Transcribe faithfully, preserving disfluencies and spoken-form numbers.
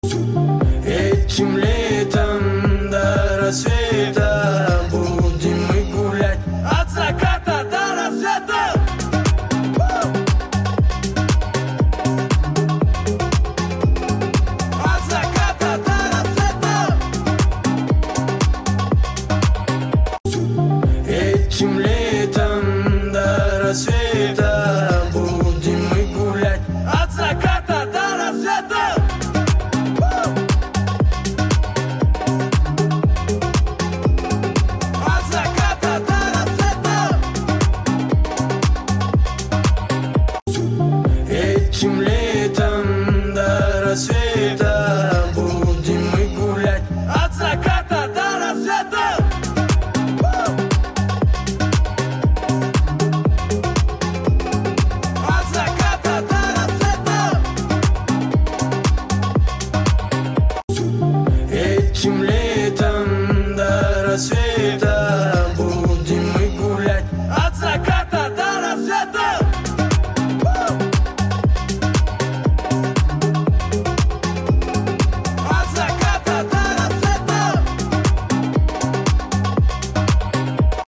Этим летом до рассвета будем мы гулять от заката до рассвета. От заката до рассвета. Этим летом до рассвета будем мы гулять от заката до рассвета. Этим летом до рассвета будем мы гулять от заката до рассвета. От заката до рассвета. Этим летом до рассвета.